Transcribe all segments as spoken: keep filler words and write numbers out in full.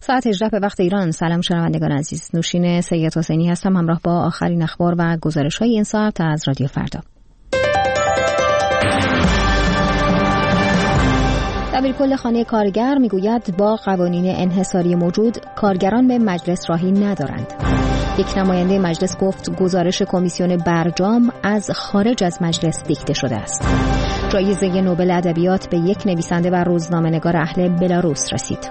ساعت هجده به وقت ایران. سلام شنوندگان عزیز، نوشین سید حسینی هستم همراه با آخرین اخبار و گزارش‌های این ساعت از رادیو فردا. دبیرکل خانه کارگر میگوید با قوانین انحصاری موجود کارگران به مجلس راهی ندارند. یک نماینده مجلس گفت گزارش کمیسیون برجام از خارج از مجلس دیکته شده است. جایزه نوبل ادبیات به یک نویسنده و روزنامه‌نگار اهل بلاروس رسید.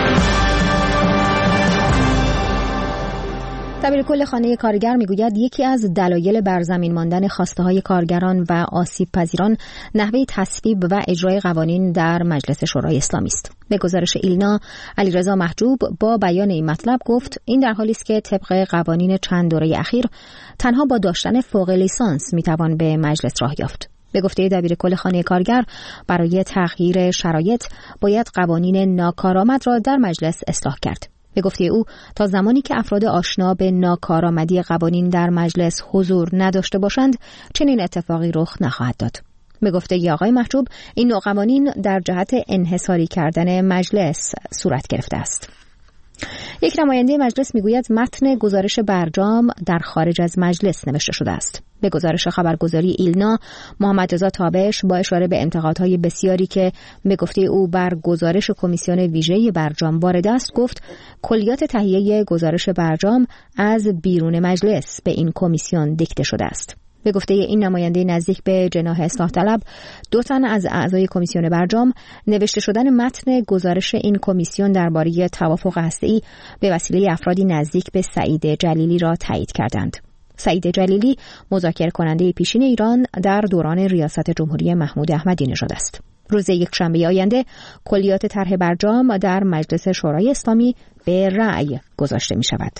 دبیرکل خانه کارگر میگوید یکی از دلایل بر زمین ماندن خواسته‌های کارگران و آسیب پذیران نحوه تصویب و اجرای قوانین در مجلس شورای اسلامی است. به گزارش ایلنا، علیرضا محجوب با بیان این مطلب گفت این در حالی است که طبق قوانین چند دوره اخیر تنها با داشتن فوق لیسانس میتوان به مجلس راه یافت. به گفته دبیرکل خانه کارگر، برای تغییر شرایط باید قوانین ناکارآمد را در مجلس اصلاح کرد. به گفته او تا زمانی که افراد آشنا به ناکارآمدی قوانین در مجلس حضور نداشته باشند چنین اتفاقی رخ نخواهد داد. به گفته آقای محجوب این نوع قوانین در جهت انحصاری کردن مجلس صورت گرفته است. یک نماینده مجلس میگوید متن گزارش برجام در خارج از مجلس نوشته شده است. به گزارش خبرگزاری ایلنا، محمد رضا تابش با اشاره به انتقادهای بسیاری که به گفته او بر گزارش کمیسیون ویژه برجام وارد است گفت کلیات تهیه گزارش برجام از بیرون مجلس به این کمیسیون دیکته شده است. به گفته این نماینده نزدیک به جناح اصلاح طلب، دو تن از اعضای کمیسیون برجام نوشته شدن متن گزارش این کمیسیون درباره توافق هسته‌ای به وسیله افرادی نزدیک به سعید جلیلی را تایید کردند. سعید جلیلی مذاکره کننده پیشین ایران در دوران ریاست جمهوری محمود احمدی نژاد است. روز یکشنبه آینده کلیات طرح برجام در مجلس شورای اسلامی به رأی گذاشته می شود.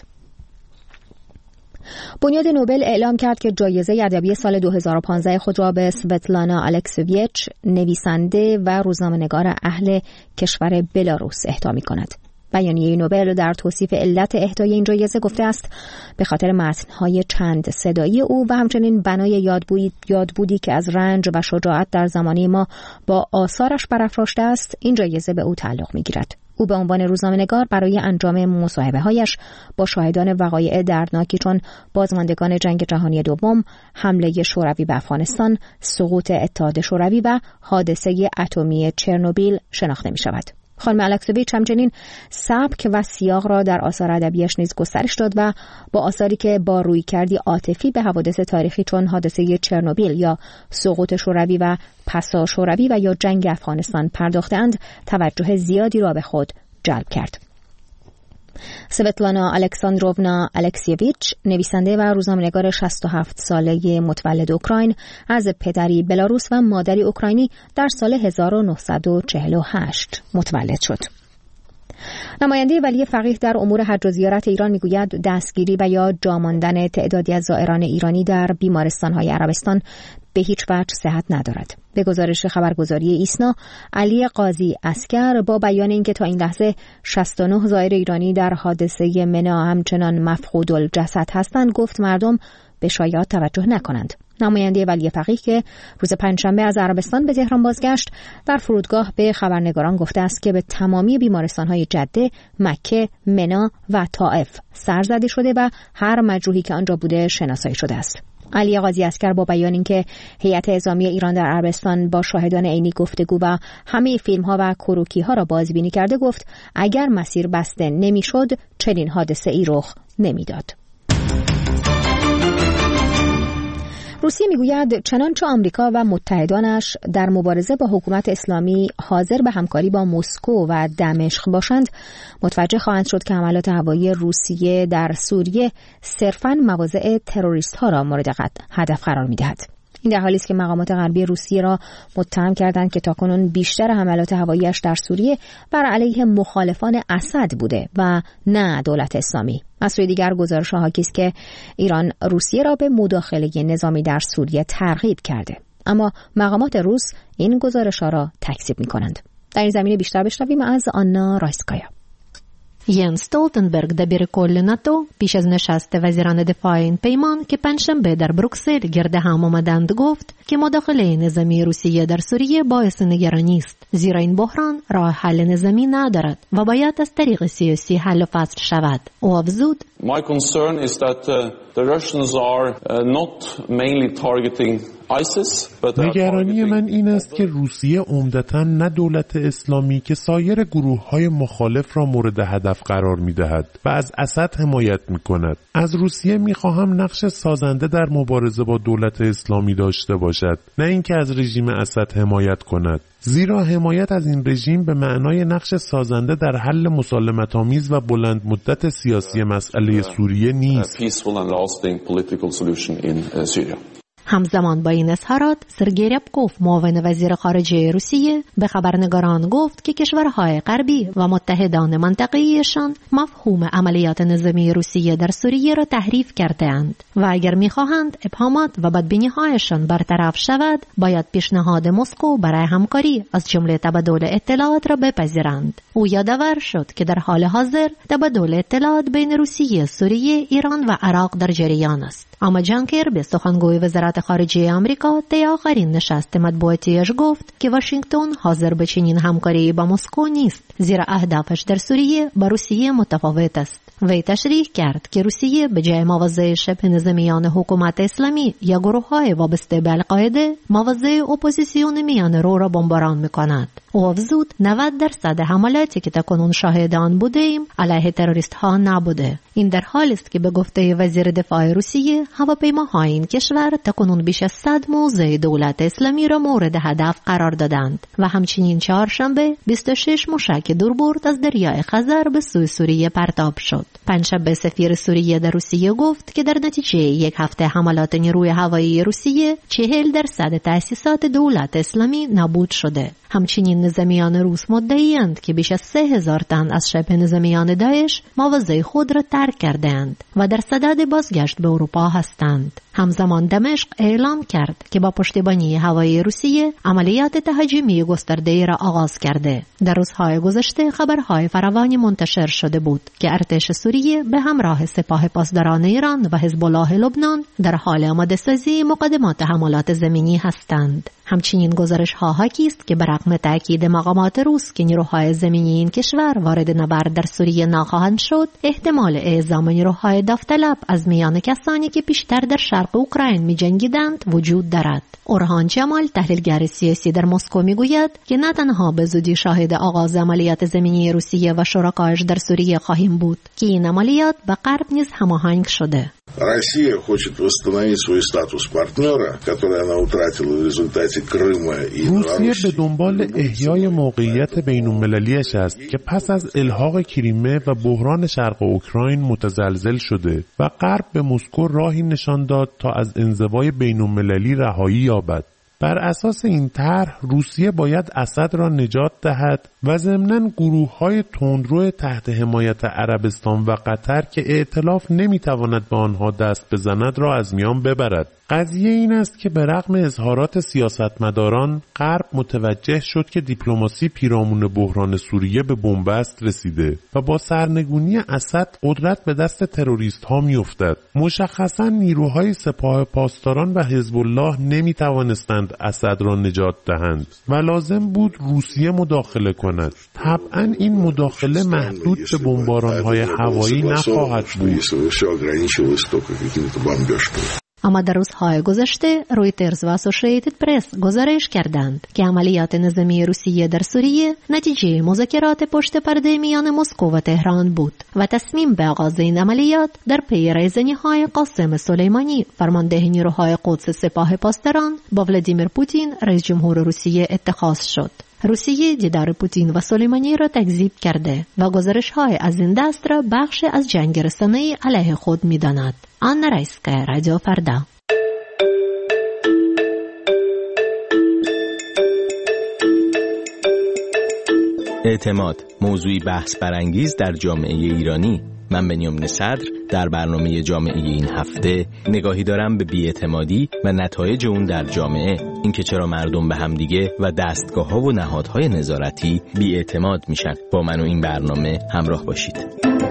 بنیاد نوبل اعلام کرد که جایزه ادبی سال دو هزار و پانزده خود را به سوتلانا الکسیویچ، نویسنده و روزنامه‌نگار اهل کشور بلاروس اهدا می‌کند. بیانیه نوبل در توصیف علت اهدای این جایزه گفته است به خاطر متن‌های چند صدایی او و همچنین بنای یادبودی یادبودی که از رنج و شجاعت در زمانه ما با آثارش برافراشته است، این جایزه به او تعلق می‌گیرد. او به عنوان روزنامه‌نگار برای انجام مصاحبه‌هایش با شاهدان وقایع دردناکی چون بازماندگان جنگ جهانی دوم، حمله شوروی به افغانستان، سقوط اتحاد شوروی و حادثه اتمی چرنوبیل شناخته می‌شود. خانم الکسیویچ همچنین سبک و سیاق را در آثار ادبیش نیز گسترش داد و با آثاری که با رویکردی عاطفی به حوادث تاریخی چون حادثه چرنوبیل یا سقوط شوروی و پسا شوروی و یا جنگ افغانستان پرداختند، توجه زیادی را به خود جلب کرد. سوتلانا الکساندروونا الکسیویچ، نویسنده و روزنامه‌نگار شصت و هفت ساله متولد اوکراین، از پدری بلاروس و مادری اوکراینی در سال هزار و نهصد و چهل و هشت متولد شد. نماینده ولی فقیه در امور حج و زیارت ایران میگوید دستگیری و یا جا ماندن تعدادی از زائران ایرانی در بیمارستان‌های عربستان به هیچ وجه صحت ندارد. به گزارش خبرگزاری ایسنا، علی قاضی عسکر با بیان اینکه تا این لحظه شصت و نه زائر ایرانی در حادثه منا همچنان مفقود الجسد هستند گفت مردم به شایعات توجه نکنند. نماینده ولی فقیه که روز پنجشنبه از عربستان به تهران بازگشت در فرودگاه به خبرنگاران گفته است که به تمامی بیمارستان‌های جده، مکه، منا و طائف سر زده شده و هر مجروحی که آنجا بوده شناسایی شده است. علی قاضی عسکر با بیان اینکه هیئت اعزامی ایران در عربستان با شاهدان عینی گفتگو و همه فیلم‌ها و کروکی‌ها را بازبینی کرده گفت اگر مسیر بسته نمی‌شد چنین حادثه‌ای رخ نمی‌داد. روسیه میگوید چنانچه آمریکا و متحدانش در مبارزه با حکومت اسلامی حاضر به همکاری با مسکو و دمشق باشند، متوجه خواهند شد که حملات هوایی روسیه در سوریه صرفاً مواضع تروریست‌ها را مورد هدف قرار می‌دهد. این در حالی است که مقامات غربی روسیه را متهم کردند که تاکنون بیشتر حملات هوایی‌اش در سوریه بر علیه مخالفان اسد بوده و نه دولت اسلامی. از سوی دیگر گزارش حاکی است که ایران روسیه را به مداخله نظامی در سوریه ترغیب کرده، اما مقامات روس این گزارش‌ها را تکذیب می‌کنند. در این زمینه بیشتر بشنویم از آنا رایسکایا. ینس استولتنبرگ دبیر کل ناتو پیش از نشست وزیران دفاع این پیمان که پنجشنبه در بروکسل گرد هم آمدند گفت که مداخله نظامی روسیه در سوریه باعث نگرانی است، زیرا این بحران راه حل نظامی ندارد و باید از طریق سیاسی حل و فصل شود. او افزود: My concern is that uh, the Russians are uh, not mainly targeting نگرانی من این است که روسیه عمدتاً نه دولت اسلامی که سایر گروه‌های مخالف را مورد هدف قرار می‌دهد و از اسد حمایت می‌کند. از روسیه می‌خواهم نقش سازنده در مبارزه با دولت اسلامی داشته باشد، نه اینکه از رژیم اسد حمایت کند. زیرا حمایت از این رژیم به معنای نقش سازنده در حل مسالمت‌آمیز و بلند مدت سیاسی مسئله سوریه نیست. همزمان با این اظهارات، سرگئی ریابکوف معاون وزیر خارجه روسیه به خبرنگاران گفت که کشورهای غربی و متحدان منطقه‌ایشان مفهوم عملیات نظامی روسیه در سوریه را تحریف کرده‌اند و اگر می‌خواهند ابهامات و بدبینی‌هایشان برطرف شود، باید پیشنهاد مسکو برای همکاری از جمله تبادل اطلاعات را بپذیرند. او یادآور شد که در حال حاضر تبادل اطلاعات بین روسیه، سوریه، ایران و عراق در جریان است. اما جان کربی سخنگوی وزارت خارجه آمریکا طی آخرین نشست مطبوعاتیش گفت که واشنگتن حاضر به چنین همکاری با مسکو نیست، زیرا اهدافش در سوریه با روسیه متفاوت است. وی تشریح کرد که روسیه به جای مواضع شبه نظامیان حکومت اسلامی یا گروه‌های وابسته به القاعده، مواضع اپوزیسیون میان رو را بمباران می‌کند. او افزود نود درصد حملاتی که تاکنون شاهد آن بودیم علیه تروریست ها نبوده. این در حالی است که به گفته وزیر دفاع روسیه، هواپیماهای این کشور تاکنون بیش از صد موضع دولت اسلامی را مورد هدف قرار دادند و همچنین چهارشنبه بیست و شش موشک دوربرد از دریای خزر به سوی سوریه پرتاب شد. پنجشنبه سفیر سوریه در روسیه گفت که در نتیجه یک هفته حملات نیروی هوایی روسیه چهل درصد تأسیسات دولت اسلامی نابود شده. همچنین نظامیان روس مدعی‌اند که بیش از سه هزار تن از شبه نظامیان داعش مواضع خود را ترک کردند و در صدد بازگشت به اروپا هستند. همزمان دمشق اعلام کرد که با پشتیبانی هوایی روسیه عملیات تهاجمی گسترده‌ای را آغاز کرده. در روزهای گذشته خبرهای فراوانی منتشر شده بود که ارتش سوریه به همراه سپاه پاسداران ایران و حزب الله لبنان در حال آماده‌سازی مقدمات حملات زمینی هستند. همچنین گزارش ها حاکی است که برغم تأکید مقامات روس که نیروهای زمینی این کشور وارد نبرد در سوریه نخواهند شد، احتمال اعزام نیروهای داوطلب از میان کسانی که پیشتر در شرق اوکراین می جنگیدند وجود دارد. اورهان جمال تحلیلگر سیاسی در مسکو می گوید که نه تنها به زودی شاهد آغاز عملیات زمینی روسیه و شرکایش در سوریه خواهیم بود که این عملیات با غرب نیز هماهنگ شده. Россия хочет восстановить свой статус партнера, который она утратила в результате Крыма и Беларуси. روسیه به دنبال احیای موقعیت بین‌المللی‌اش است که پس از الحاق کریمه و بحران شرق اوکراین متزلزل شده و غرب به مسکو راهی نشان داد تا از انزوای بین‌المللی رهایی یابد. بر اساس این طرح روسیه باید اسد را نجات دهد و ضمناً گروه‌های تندرو تحت حمایت عربستان و قطر که ائتلاف نمی‌تواند به آنها دست بزند را از میان ببرد. قضیه این است که به رغم اظهارات سیاستمداران، غرب متوجه شد که دیپلماسی پیرامون بحران سوریه به بنبست رسیده و با سرنگونی اسد قدرت به دست تروریست‌ها می‌افتد. مشخصاً نیروهای سپاه پاسداران و حزب الله نمی‌توانستند اسد را نجات دهند و لازم بود روسیه مداخله کند. طبعاً این مداخله محدود به بمباران‌های هوایی نخواهد بود. اما در روزهای گذشته رویترز و اسوسییتد پرس گزارش کردند که عملیات نظامی روسیه در سوریه نتیجه مذاکرات پشت پرده میان مسکو و تهران بود و تصمیم به آغاز این عملیات در پی رایزنی‌های قاسم سلیمانی فرمانده نیروهای قدس سپاه پاسداران با ولادیمیر پوتین رئیس جمهور روسیه اتخاذ شد. روسیه دیدار پوتین و سلیمانی را تکذیب کرده و گزارش‌های از این دست را بخش از جنگ رسانه‌ای علیه خود می‌داند. آنا رایسکا، رادیو فردا. اعتماد، موضوعی بحث برانگیز در جامعه ایرانی. من بنیامین صدر در برنامه جامعه این هفته نگاهی دارم به بی‌اعتمادی و نتایج اون در جامعه، اینکه چرا مردم به همدیگه و دستگاه‌ها و نهادهای نظارتی بی‌اعتماد میشن. با من و این برنامه همراه باشید.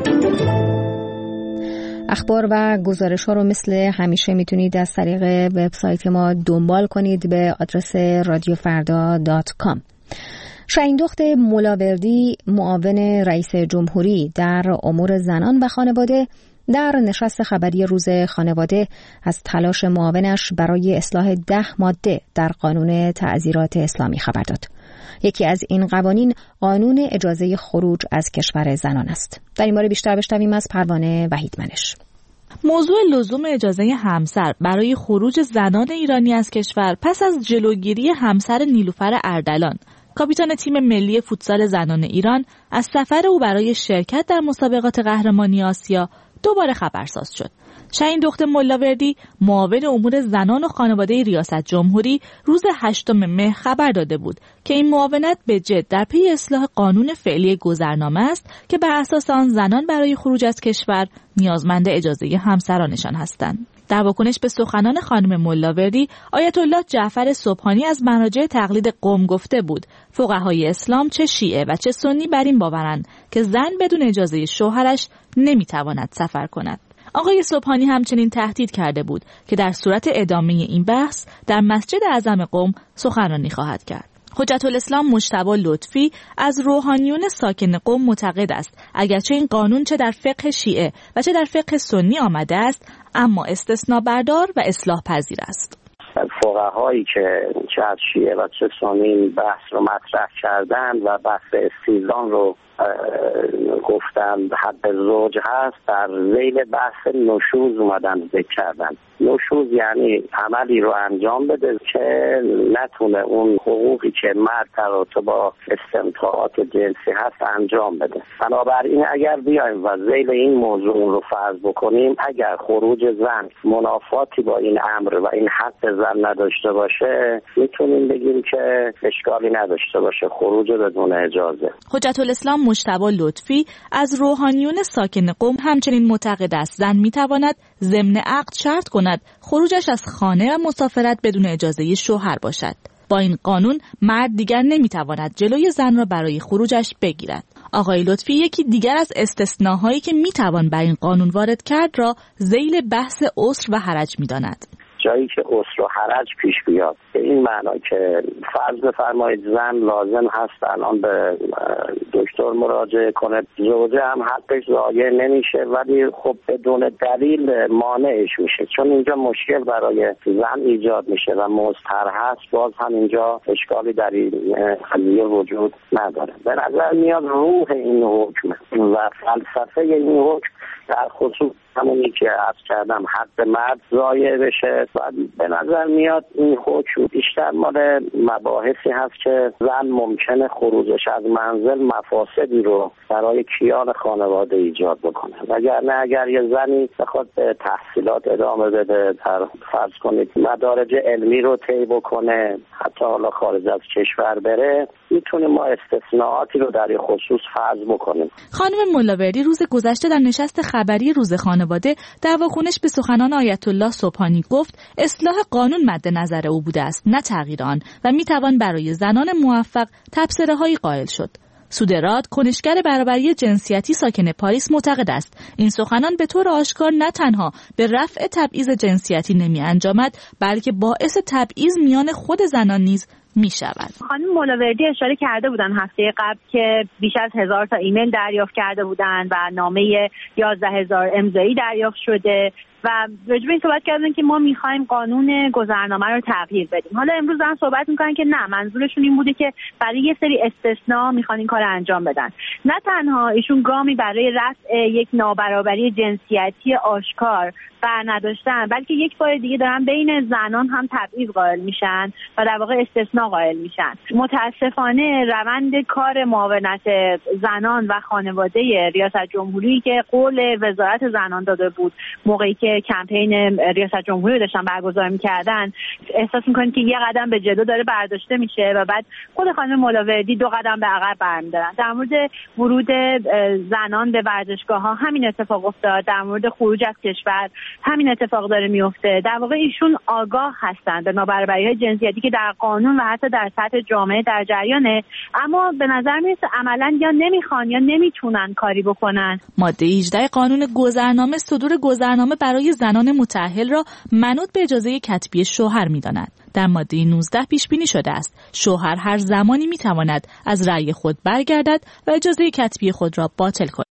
اخبار و گزارش‌ها رو مثل همیشه میتونید از طریق وبسایت ما دنبال کنید به آدرس رادیو فردا دات کام. شاهین-دخت ملاوردی، معاون رئیس جمهوری در امور زنان و خانواده، در نشست خبری روز خانواده از تلاش معاونش برای اصلاح ده ماده در قانون تعزیرات اسلامی خبر داد. یکی از این قوانین قانون اجازه خروج از کشور زنان است. در این باره بیشتر بشنویم از پروانه وحیدمنش. موضوع لزوم اجازه همسر برای خروج زنان ایرانی از کشور پس از جلوگیری همسر نیلوفر اردلان، کاپیتان تیم ملی فوتسال زنان ایران، از سفر او برای شرکت در مسابقات قهرمانی آسیا دوباره خبرساز شد. شاهین-دخت ملاوردی، معاون امور زنان و خانواده ریاست جمهوری، روز هشتم مهر خبر داده بود که این معاونت به جد در پی اصلاح قانون فعلی گذرنامه است که بر اساس آن زنان برای خروج از کشور نیازمند اجازه همسرانشان هستند. در واکنش به سخنان خانم ملاوردی، آیت الله جعفر سبحانی از مراجع تقلید قم گفته بود فقهای اسلام چه شیعه و چه سنی بر این باورند که زن بدون اجازه شوهرش نمیتواند سفر کند. آقای سبحانی همچنین تهدید کرده بود که در صورت ادامه این بحث در مسجد اعظم قم سخنرانی خواهد کرد. حجت الاسلام مجتبی لطفی از روحانیون ساکن قم معتقد است اگرچه این قانون چه در فقه شیعه و چه در فقه سنی آمده است، اما استثناء بردار و اصلاح پذیر است. فقهایی که چه از شیعه و چه سنی بحث رو مطرح کردن و بحث استیزان رو گفتن حد زوج هست، در ذیل بحث نشوز اومدن ذکر کردن. نشوز یعنی عملی رو انجام بده که نتونه اون حقوقی که مرد در با استمتاعات جنسی هست انجام بده. بنابراین اگر بیایم و ذیل این موضوع رو فرض بکنیم، اگر خروج زن منافاتی با این امر و این حق زن نداشته باشه، میتونیم بگیم که اشکالی نداشته باشه خروج بدون اجازه. حجت الاسلام مجتبی لطفی از روحانیون ساکن قم همچنین معتقد است زن میتواند ضمن عقد شرط کند خروجش از خانه و مسافرت بدون اجازه شوهر باشد. با این قانون مرد دیگر نمیتواند جلوی زن را برای خروجش بگیرد. آقای لطفی یکی دیگر از استثناهایی که میتوان بر این قانون وارد کرد را ذیل بحث عسر و حرج میداند. جایی که عسر و حرج پیش بیاد، به این معنا که فرض بفرمایید زن لازم هست الان به دکتر مراجعه کنه، زوجه هم حقش ضایع نمیشه ولی خب بدون دلیل مانعش میشه، چون اینجا مشکل برای زن ایجاد میشه و مضطر هست، باز هم اینجا اشکالی در این قضیه وجود نداره. به نظر میاد روح این حکم و فلسفه این حکم در خصوص همونی که عرض کردم حق مرد ضایع بشه و به نظر میاد این حکم بیشتر مال مباحثی هست که زن ممکنه خروجش از منزل مفاسدی رو برای کیان خانواده ایجاد بکنه، وگرنه اگر یه زنی بخواد به تحصیلات ادامه بده، در فرض کنید مدارج علمی رو طی بکنه، حتی حالا خارج از کشور بره، میتونیم ما استثناءاتی رو در این خصوص فرض بکنیم. خانم ملاوردی روز گذشته در نشست خبری روز خانواده در واکنش به سخنان آیت الله سبحانی گفت اصلاح قانون مد نظر او بوده است نه تغییر آن و میتوان برای زنان موفق تبصره‌هایی قائل شد. سودراد، کنشگر برابری جنسیتی ساکن پاریس، معتقد است این سخنان به طور آشکار نه تنها به رفع تبعیض جنسیتی نمی انجامد بلکه باعث تبعیض میان خود زنان نیز می شود. خانم ملاوردی اشاره کرده بودن هفته قبل که بیش از هزار تا ایمیل دریافت کرده بودن و نامه یازده هزار امضایی دریافت شده و راجع به این صحبت کردن که ما میخوایم قانون گذرنامه رو تغییر بدیم. حالا امروز دارن صحبت میکنن که نه، منظورشون این بوده که برای یه سری استثناء میخوان این کار انجام بدن. نه تنها ایشون گامی برای رفع یک نابرابری جنسیتی آشکار بر نداشتن، بلکه یک بار دیگه دارن بین زنان هم تبعیض قائل میشن و در واقع استثناء قائل میشن. متاسفانه روند کار معاونت زنان و خانواده ریاست جمهوری که قول وزارت زنان داده بود موقعی که که کمپین ریاست جمهوری رو داشتن برگزار می‌کردن احساس می‌کنید که یه قدم به جلو داره برداشته میشه و بعد خود خانم ملاوردی دو قدم به عقب برمی‌دارن. در مورد ورود زنان به ورزشگاه‌ها همین اتفاق افتاد، در مورد خروج از کشور همین اتفاق داره میفته. در واقع ایشون آگاه هستند به نابرابری‌های جنسیتی که در قانون و حتی در سطح جامعه در جریانه، اما به نظر میرسه عملاً یا نمیخوان یا نمیتونن کاری بکنن. ماده هجده قانون گذرنامه صدور گذرنامه برای زنان متأهل را منوط به اجازه کتبی شوهر می‌داند. در ماده نوزده پیش بینی شده است شوهر هر زمانی می‌تواند از رأی خود برگردد و اجازه کتبی خود را باطل کند.